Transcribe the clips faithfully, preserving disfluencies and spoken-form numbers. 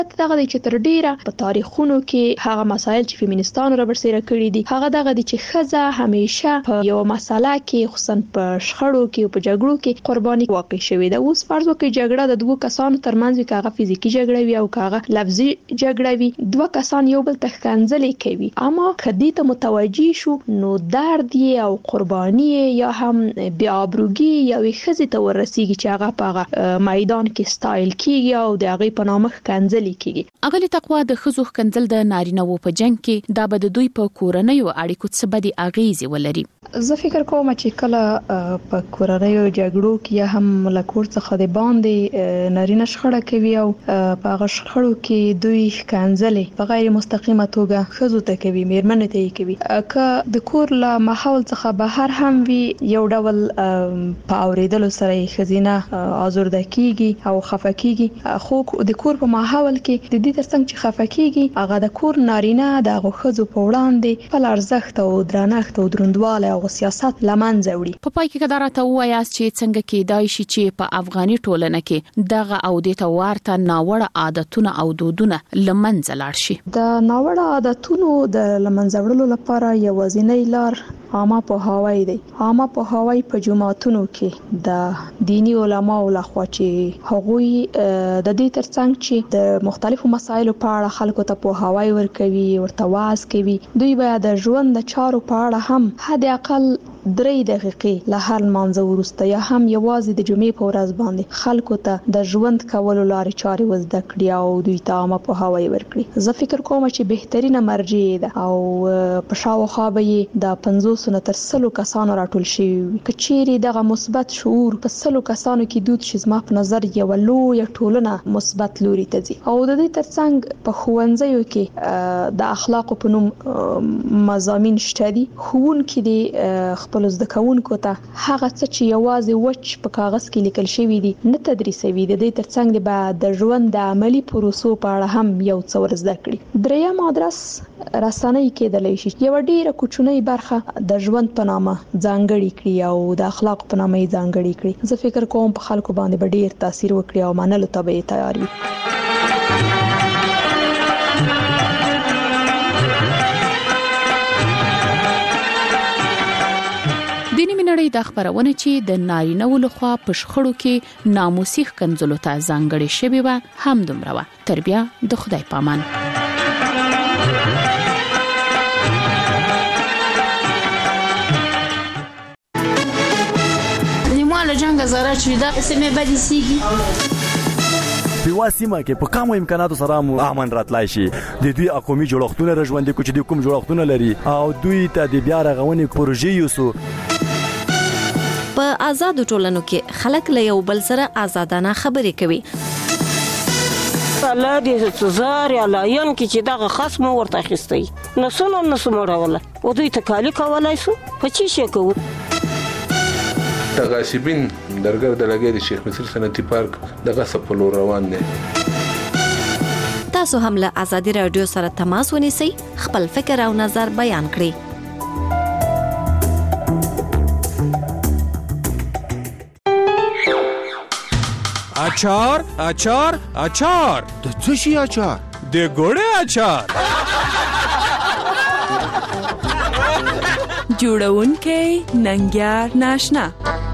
دغه د چې تر ډیره په تاریخونو کې هغه مسایل چې فیمینیستانو را برسېره کړي دي هغه دغه د چې ښځه همیشه په یو مسله کې خصوصا په شخړو کې او په جګړو کې قرباني واقع شوې ده. اوس فرض وکړئ جګړه د دوه کسانو ترمنځ وي، که هغه فزیکي جګړه وي او که هغه لفظي جګړه وي، دوه کسان یو بل ته ښکنځلې کوي، اما که دې ته متوجه شو نو درد یې او قرباني یا هم بې آبروګي یوې ښځې ته ورسیږي چې هغه په هغه میدان کې ستایل کیږي او د هغې په نامه ښکنځلې کیږي. اغلی تقوا د ښځو ښکنځل د نارینه‌وو په جنګ کې دا به د دوی په کورنیو اړیکو څه بدې اغیزې ولري؟ زه فکر کوم چې کله په کورنیو جګړو کې یا هم له کور څخه د باندې نارینه شخړه کوي او په هغه شخړو کې دوی ښکنځلې په غیر مستقیمه توګه ښځو ته کوي، میرمنې ته یې کوي. که د کور له ماحول څخه بهر هم وي یو ډول په اوریدلو سره یې ښځینه آزرده کیږي او خفه کیږي، خو د کور په ماحول کې د دې ترڅنګ چې خفه کیږي هغه د کور نارینه د هغو ښځو په وړاندې خپل ارزښت او درنښت او دروندوالی او سیاست له منځه وړي. په پای کې که دا راته ووایاست چې څنګه کېدای شي چې په افغاني ټولنه کې دغه او دې ته ورته ناوړه عادتونه او دودونه له منځه لاړ شي؟ د ناوړه عادتونو د له منځه وړلو لپاره یوازینۍ لار عامه پوهاوی دی. عامه پوهاوی په جماعتونو کې د دینی علماو لخوا چې هغوی د دې ترڅنګ چې د مختلفو مسایلو په اړه خلکو ته پوهاوی ورکوي، ورته واعظ کوي، دوی باید د ژوند د چارو په اړه هم حد اقل درې دقیقې له هر لمانځه وروسته یا هم یوازې د جمعې په ورځ باندې خلکو ته د ژوند کولو لارې چارې وزده کړي او دوی ته عامه پوهاوی ورکړي. زه فکر کوم چې بهترینه مرجع ده او په شاوخوا به یې د پنځوسو نه تر سلو کسانو راټول شوي وي. که چیرې دغه مثبت شعور په سلو کسانو کې دود شي زما په نظر یوه لویه ټولنه مثبت لوري ته ځي. او د دې ترڅنګ په ښوونځیو کې د اخلاقو په نوم مضامین شته دي. ښوونکي د خپل زده کوونکو ته هغه څه چې یوازې وچ په کاغذ کې لیکل شوي دي نه تدریسوي، د دې ترڅنګ د بعد د ژوند د عملی پروسو په اړه هم یو څه ور زده کړي. دریم ادرس رسنۍ کېدلی شي یو ډیره کوچنۍ برخه د ژوند په نامه ځانګړې کړي او د اخلاق په نامه یې ځانګړې کړي. زه فکر کوم په خلکو باندې به ډیر تاثیر وکړي او منلو ته به یې تیار وي. نړۍ د خبرونه چې د نارینه‌و لخوا په شخړو کې ناموسي ښکنځلو ته ځانګړې شوې وه هم دومره وه. تر بیا د خدای پامان. نیمواله جنگ زاره چې دا سمې بدې سیږي په واسمه کې په کومو امکاناتو سره مو امن راتلای شي. د دوی اقومي جوړښتونه راژوندې کو چې د کوم جوړښتونه لري او دوی ته د بیا رغونې پروژې یوسو. په آزادو ټولنو کې خلک له یو بل سره آزادانه خبرې کوي. الله دې سزار یا لاین کې چې دغه خصم ورته اخیستی نسونه نسمه راوله او دوی تکالی کولای سو په چی شي کوو. تغاسبین درګر د لګې د شیخ مصر صنعتي پارک دغه سپلو روان دي. تاسو هم له آزادي رادیو سره تماس ونیسئ، خپل فکر او نظر بیان کړئ. اچار اچار اچار د څه شي اچار؟ د ګوړې اچار. جوړونکې ننګیار ناشنا.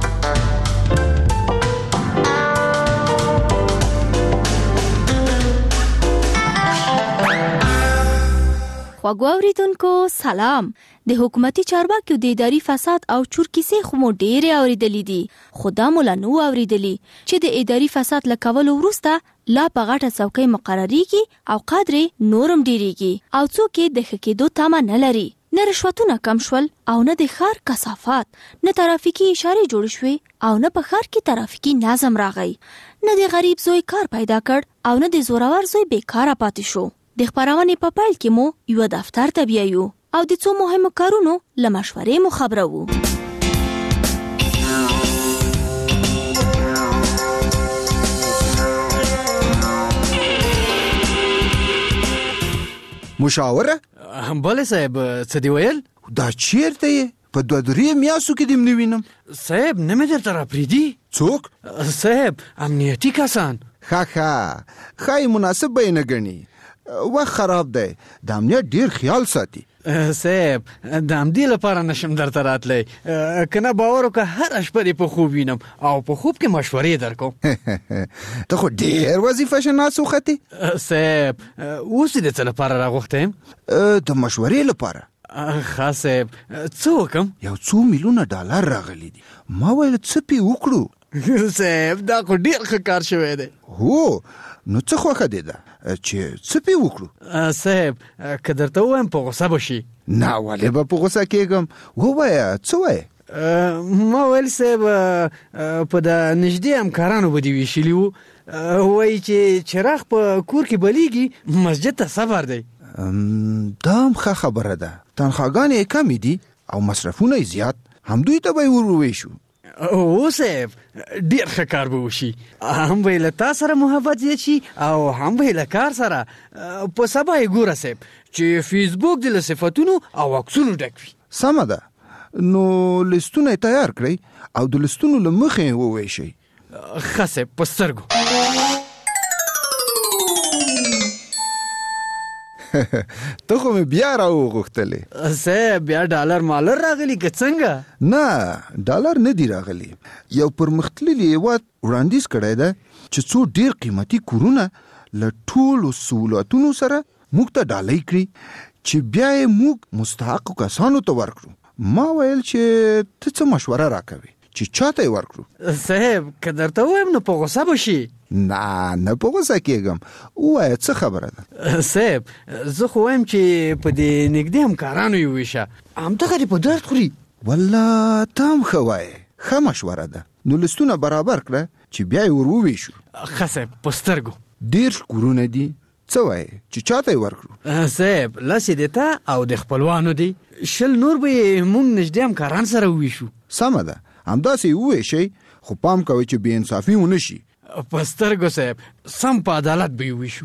خواږه اوریدونکو سلام. د حکومتي چارواکو د اداري فساد او چور کیسې خو مو ډېرې اورېدلې دي، خو دا مو لا نو اورېدلې چې د اداري فساد له کولو وروسته لا په غټه څوکۍ مقرریږي او قدرې نورم ډېریږي او څوک یې د ښه کېدو تمه نه لري. نه رشوتونه کم شول او نه د ښار کثافات، نه ترافیکي اشارې جوړ شوې او نه په ښار کې ترافیکي نظم راغی، نه د غریب زوی کار پیدا کړ او نه د زورور زوی بیکاره پاتې شو. د خبرونې په پیل کې مو یو دفتر ته بیایو او د څو مهمو کارونو له مشورې مو خبرو. مشاوره؟ بله صاحب، څه دی ویل؟ دا چیرته یې؟ په دوه درې میاشتو کې دې نه وینم. صاحب نه مې درته راپرېږدي. څوک؟ صاحب امنیتي کسان. ښه ښه ښایي مناسب به یې نه ګڼي. وخت خراب دی، د امنیت ډیر خیال ساتي. صاحب د همدې لپاره نشم درته راتلی، که نه باور وکړه هره شپه دې په خوب وینم او په خوب کې مشورې درکوم. ته خو ډېر وظیفه شناس وختې. صاحب اوس دې څه لپاره راغوښتی یم؟ د مشورې لپاره. ښه صاحب څه وکړم؟ یو څو میلیونه ډالر راغلي دي، ما ویل څه پې وکړو. صاحب دا خو ډېر ښه کار شوی دی. هو نو څه خوښه دې ده چې څه پې وکړو؟ صاحب که درته ووایم په غوسه به شي. نه ولې به په غوسه کېږم، ووایه څه وایې؟ ما ویل صاحب په د نږدې همکارانو به دې ویشلي وو، وایي چې چراغ په کور کې بلیږي مسجد ته صبر دی. دا هم ښه خبره ده، تنخواګانې یې کمې دي او مصرفونه یې زیات، همدوی ته به یې ور وویشو. او صاحب ډیر ښه کار به وشي، هم به یې له تا سره محبت زیات شي او هم به یې له کار سره. په سبا یې ګوره صاحب چې فیسبوک دې له صفتونو او عکسونو ډک وي. سمه ده، نو لیستونه یې تیار کړئ او د لیستونو له مخې یې وویشئ. ښه صاحب په سترګو. ته خو مې بیا راوغوښتلې. صاحب بیا ډالر مالر راغلی که څنګه؟ نه ډالر نه دی راغلی، یو پرمختللي هېواد وړاندیز کړی ده چې څو ډېر قیمتي کورونه له ټولو سهولتونو سره موږ ته ډالۍ کړي چې بیا یې موږ مستحقو کسانو ته ورکړو. ما ویل چې ته څه مشوره راکوې چې چا ته یې ورکړو؟ صاحب که درته ووایم نو په غوسه به شي. نه نه په غوسه کېږم، ووایه څه خبره ده؟ صاحب زه خو وایم چې په دې نږدې همکارانو یې وویشه، همدغه دې په درد خوري. والله ته هم ښه وایې، ښه مشوره ده. نو لیستونه برابر کړه چې بیا یې ور وویشو. ښه صاحب په سترګو. ډېر کورونه دي، څه وایې چې چا ته یې ورکړو؟ صاحب لس یې د تا او د خپلوانو دي، شل نور به یې موږ نږدې همکاران سره وویشو. سمه ده، همداسې یې وویشئ، خو پام کوئ چې بې انصافي ونه شي. په سترګو صاحب سم په عدالت به یې وویشو.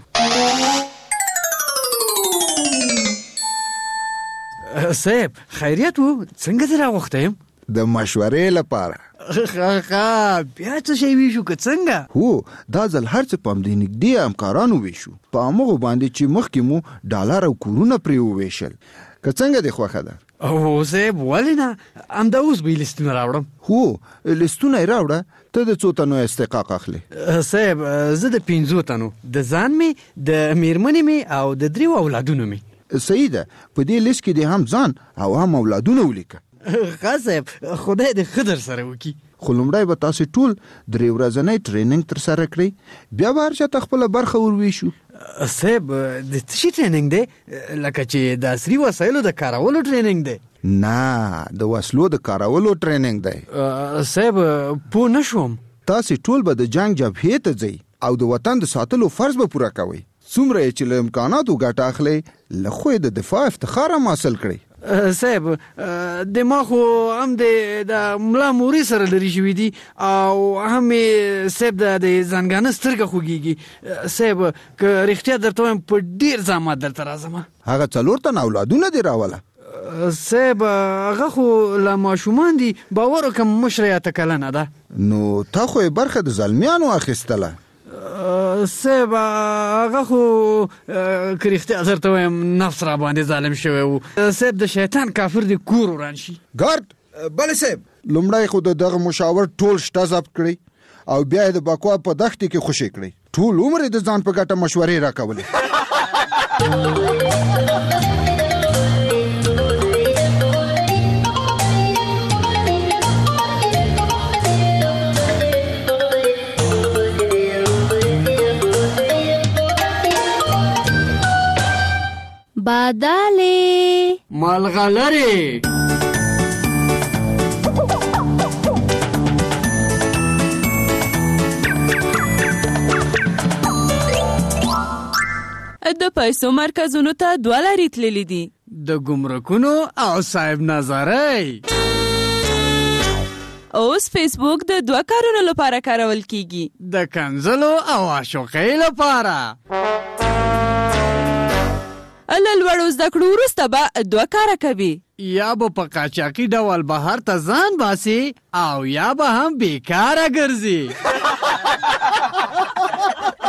صاحب خیریت و، څنګه دې راغوښتی یم؟ د مشورې لپاره. ښه بیا څه شی ویشو که څنګه؟ هو دا ځل هر څه په همدې نږدې همکارانو ویشو، په همغو باندې چې مخکې مو ډالر او کورونه پرې وویشل. که څنګه دې خوښه ده؟ او صاحب ولې نه، همدا اوس به یې لیستونه راوړم. هو لیستونه یې راوړه. ته د څو تنو استحقاق اخلي؟ صاحب زه د پنځو تنو، د ځان مې، د میرمنې مې او د دریو اولادونو مې. صحیح ده، په دې لیست کې دې هم ځان او هم اولادونه ولیکه. ښه صاحب خدای دې ښه در سره وکړي. خو لومړی به تاسې ټول درې ورځنی ټریننګ ترسره کړئ، بیا به هر چا ته خپله برخه ور وویشو. صاحب د څه شي ټریننګ دی؟ لکه چې د عصري وسایلو د کارولو ټریننګ دی؟ نه د وسلو د کارولو ټریننګ دی. صاحب پوه نه شوم. تاسې ټول به د جنگ جبهې ته ځئ او د وطن د ساتلو فرض به پوره کوئ. څومره یې چې له امکاناتو ګټه اخلئ، له خو یې د دفاع افتخار هم حاصل کړئ. صاحب د ما خو هم د ملا موري سره لري شوي دي او هم صاحب د ځانګانه سترګه خوږیږي. صاحب که رښتیا درته وایم په ډېر زحمت درته راځم. هغه څلور تنه اولادونه دې راوله؟ صاحب هغه خو لا ماشومان دي، باور وکړه مشره اته کلنه ده. نو تا خو یې برخه د زلمیانو اخیستله. صاحب هغه خو که رښتیا درته وایم نفس را باندې ظالم شوی و. صاحب د شیطان کافر دې کور وران شي. ګارد بله صاحب، لومړی خو د دغه مشاور ټول شته ضبط کړئ او بیا یې د بکوا په دښتې کې خوشې کړئ. ټول عمر یې د ځان په ګټه مشورې راکولې. بادالې ملغلرې د پیسو مرکزونو ته دوه لارې تللي دي، د ګمرکونو او صاحب نظرۍ. اوس فیسبوک د دوه کارونو لپاره کارول کیږي، د کنځلو او عاشقۍ لپاره. له لوړو زده کړو وروسته به دوه کاره کوي، یا به په قاچاقي ډول بهر ته ځان باسي او یا به هم بیکاره ګرځي.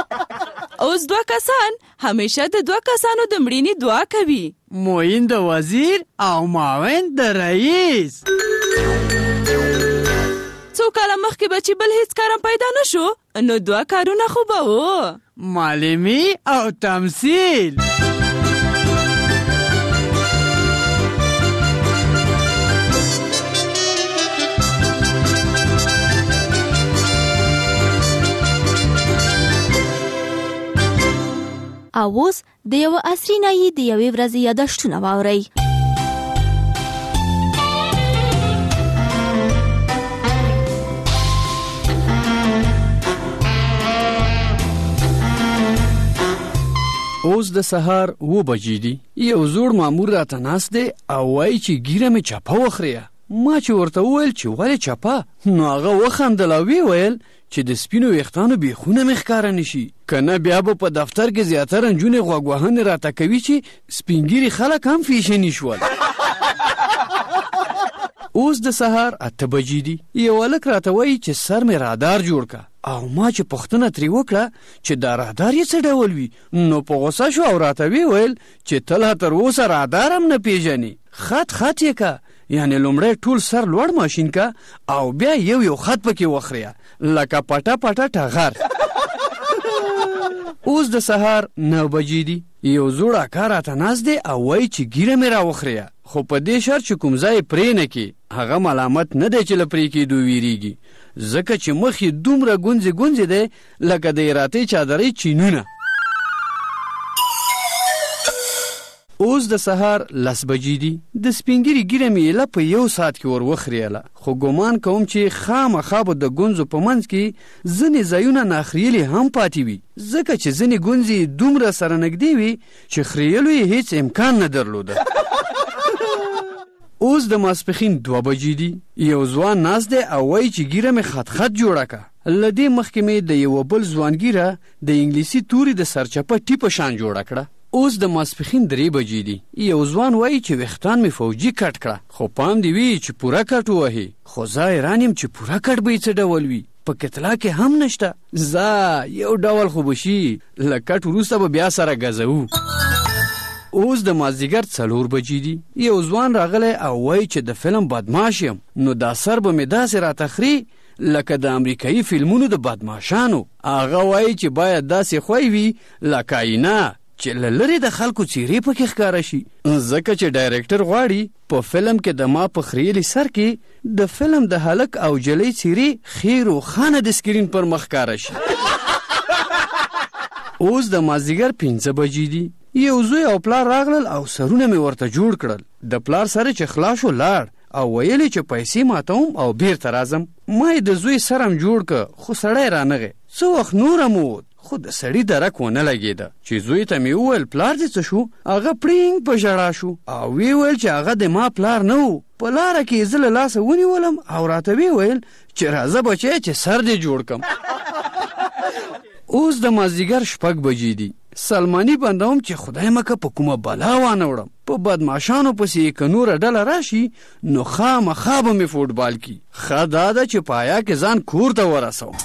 اوس دوه کسان همیشه د دوه کسانو د مړینې دعا کوي. معین د وزیر او معاون د رئیس. څو کاله مخکې به چې بل هیڅ کارم پیدا نشو نو دوه کارونه خو به و معلمي او تمثیل. او اوس د یو عصري نایي د یوې ورځې یادښتونه واورئ. اوس د سهار و بجې دي. یو زوړ مامور راته ناست دی او وایي چې ګیره مې چپه وخوريه. ما چې ورته وویل چې ولې چپه، نو هغه وخندل او وی ویل چې د سپینو ویښتانو بیخونه مې ښکاره نشي، کنه بیا به په دفتر کې زیاتره نجونې غوږ وهنې راته کوي چې سپینګیري خلک هم فیشني شول. اوس د سهار اته بجې دي. یو هلک راته وایي چې سر مې رادار جوړ که، او ما چې پوښتنه ترې وکړه چې دا رادار یې څه ډول وي، نو په غوسه شو او راته وی ویل چې ته لا تر اوسه رادار هم نه پیژنې. خط خط یې که، یعنی لومړی ټول سر لوړ ماشین که او بیا یو یو خط پکې وخریه لکه پټه پټه ټغر. اوس د سهار نو بجې دي. یو زوړ اکا راته ناست دی او وایي چې ګیره مې راوخریه، خو په دې شرط چې کوم ځای پرې نه کړي. هغه ملامت نه دی چې له پرې کېدو ویریږي، ځکه چې مخ یې دومره ګونځې ګونځې دی لکه د ایراتۍ چادرۍ چینونه. اوس د سهار لس بجې دي. د سپینګیري ګیره مې ایله په یو ساعت کې ور وخریله، خو ګمان کوم چې خامخا به د ګونځو په منځ کې ځینې ځایونه ناخریلې هم پاتې وي، ځکه چې ځینې ګونځې دومره سره نږدې وي چې خریلو یې هیڅ امکان نه درلوده. اوس د ماسپښین دوه بجې دي. یو ځوان ناست دی او وایي چې ګیره مې خط خط جوړه که. له دې مخکې مې د یوه بل ځوان ګیره د انګلیسي توري د سرچپه ټیپه شان جوړه کړه. اوس د ماسپښین درې بجې دي. یو ځوان وایي چې ویښتان مې فوجي کټ کړه، خو پام دې وي چې پوره کټ ووهي. خو زه حیران یم چې پوره کټ به یې څه ډول وي، په کتلا کې هم نشته. زه یو ډول خو به شي، له کټ وروسته به بیا سره ګزوو. اوس د مازدیګر څلور بجې دي. یو ځوان راغلی او وایي چې د فلم بدماش یم، نو دا سر به مې داسې راته خري لکه د امریکایي فلمونو د بدماشانو. هغه وایي چې باید داسې خوی وي لکه آینه چې له لرې د خلکو څیرې پکې ښکاره شي، ځکه چې ډایرکټر غواړي په فلم کې د ما په خریلي سر کې د فلم د هلک او جلۍ څیرې ښې روښانه د سکرین پر مخ ښکاره شي. اوس د مازدیګر پنځه بجې دي. یو زوی او پلار راغلل او سرونه مې ورته جوړ کړل. د پلار سره چې خلاص شو لاړ او ویلې چې پیسې ماتوم او بیرته راځم. ما یې د زوی سرم جوړ که، خو سړی رانغی. څه وخت نورم ووت، خو د سړي درک ونه لګېده. چې زوی ته مې وویل پلار دې څه شو، هغه پړینګ په ژړا شو او وی ویل چې هغه د ما پلار نه و. په لاره کې یې زه له لاسه ونیولم او راته وی ویل چې راځه بچی چې سر دې جوړ کم. اوس د مازدیګر شپږ بجې دي. سلماني بندوم چې خدای مکه په کومه بلا وانه وړم. په بدماشانو پسې که نوره ډله راشي نو خامخا به مې فوټبال کی. ښه دا ده چې پایا کې ځان کور ته ورسوم.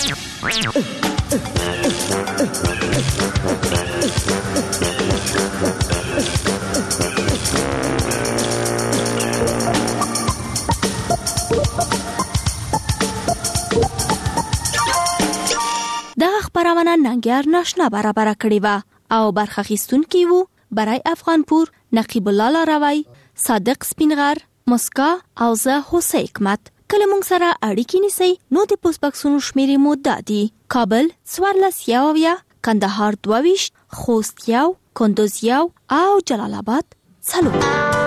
دا خبرونه ننګیار ناشنا برابر کړی و او برخه اخیستونکي وو برای افغانپور نقیب الله لاروی، صادق سپینغر، مسکا او زه هوسه حکمت. کله مونږ سره اړیکې نیسئ نو د پوسټ باکسونو شمیرې مو دا دي: کابل څوارلس یوویه، کندهار دوه ویشت، خوست یو، کندوز یو او جلال آباد څلور.